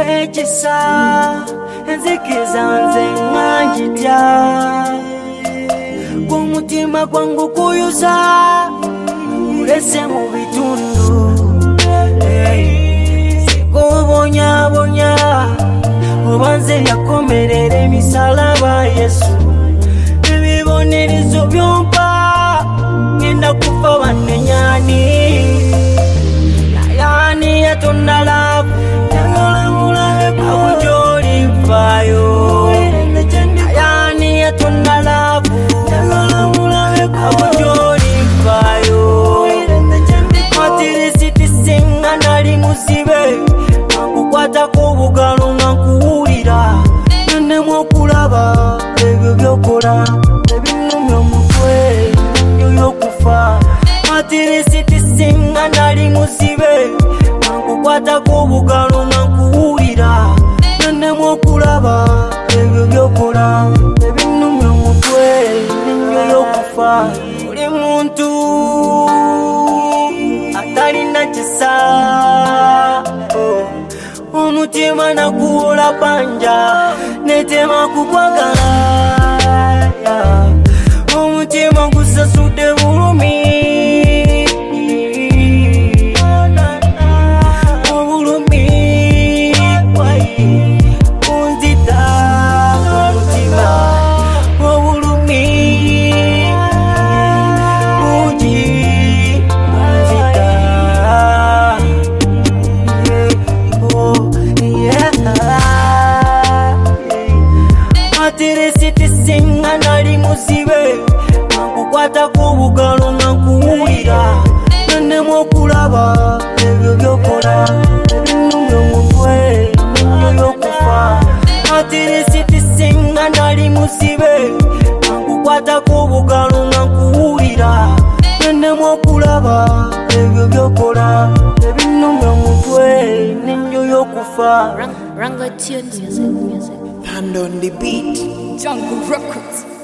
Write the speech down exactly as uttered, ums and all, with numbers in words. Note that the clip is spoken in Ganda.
nekisa enzikiza nze nganjitya kumutima gwangu kuyuza ulese mu bitundu sikubonya bonya obanze yakomerera emisalaba Yesu ebibonerezo byompa ngenda kufa bannenyani nayani yatonda laavu akujoli vayo nayani yatonda laavu akujoli vayo matirisiti singa nali musibe nankukwatako obugalo nga nkuwulira nennemu okulaba ebyo byokola ebinumya omutwe yoyokufa matirisiti singa nali musibe nankukwatako obugalo nga nkuwulira nennemu okulaba ebyo byokola ebinumya omutwe yoyokufa buli muntu atalina kisa omutima nakuwola panja netema kukwagala omutima gusasudde bulumi obulumi kunzita omutima obulumi bungi kunzita matirisiti singa nali musibe nankukwatako obugalo nga nkuwulira nennemu okulaba ebyo byokola ebinumya omutwe yoyokufa matirisiti singa nali musibe nankukwatako obugalo nga nkuwulira nennemu okulaba ebyo byokola ebinumya omutwe yoyokufa. Rango Tunes music, music. Hand on the beat. Jungle Records.